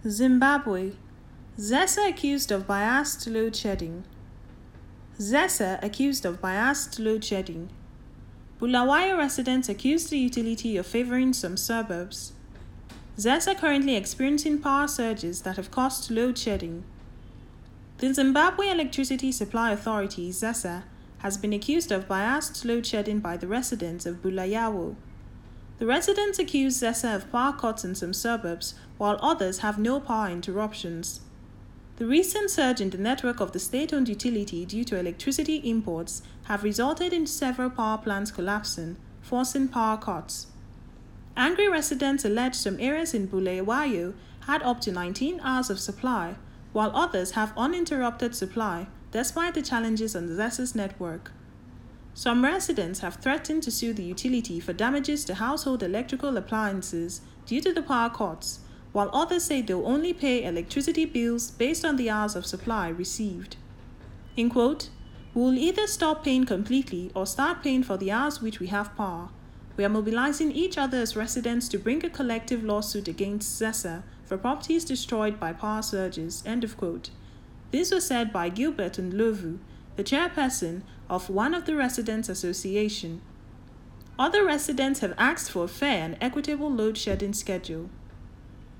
Zimbabwe. ZESA accused of biased load shedding. ZESA accused of biased load shedding. Bulawayo residents accused the utility of favoring some suburbs. ZESA currently experiencing power surges that have caused load shedding. The Zimbabwe Electricity Supply Authority, ZESA, has been accused of biased load shedding by the residents of Bulawayo. The residents accuse ZESA of power cuts in some suburbs, while others have no power interruptions. The recent surge in the network of the state-owned utility due to electricity imports have resulted in several power plants collapsing, forcing power cuts. Angry residents allege some areas in Bulawayo had up to 19 hours of supply, while others have uninterrupted supply despite the challenges on the ZESA's network. Some residents have threatened to sue the utility for damages to household electrical appliances due to the power cuts, while others say they'll only pay electricity bills based on the hours of supply received. In quote, "We'll either stop paying completely or start paying for the hours which we have power. We are mobilizing each other as residents to bring a collective lawsuit against ZESA for properties destroyed by power surges." End of quote. This was said by Gilbert Ndlovu, the chairperson of one of the residents' association. Other residents have asked for a fair and equitable load shedding schedule.